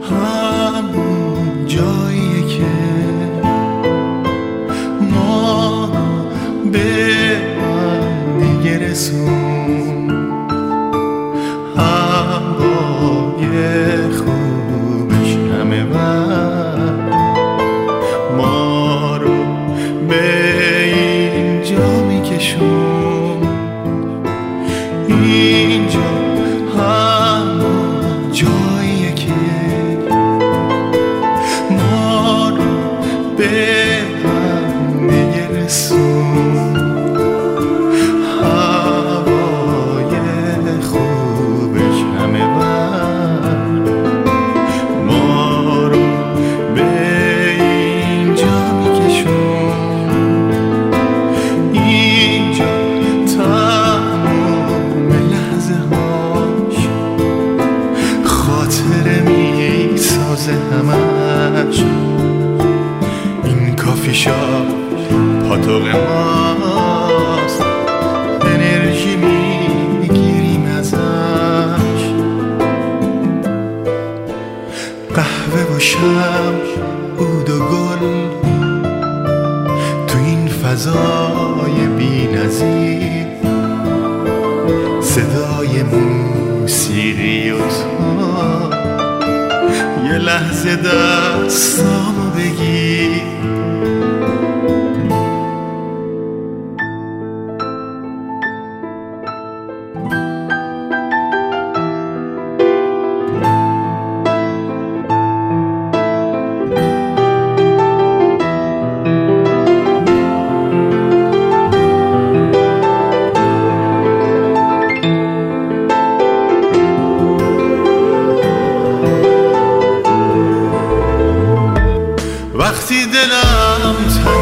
همون جایی که ما به هم دیگه رسون، هوای خوبش همه بر ما رو به اینجا میکشون. اینجا همون جاییه که ما رو به هم دیگه رسون، هوای خوبش همه بر ما رو به اینجا میکشون. اینجا تمام لحظه هاش خاطره میسازه همش. این کافی شاپ پاتوق ماست، انرژی میگیریم ازش. قهوه و شب، عود و گل تو این فضای بی نظیر، صدای موسیقی و تو یه لحظه دستامو بگیر. وقتی دلم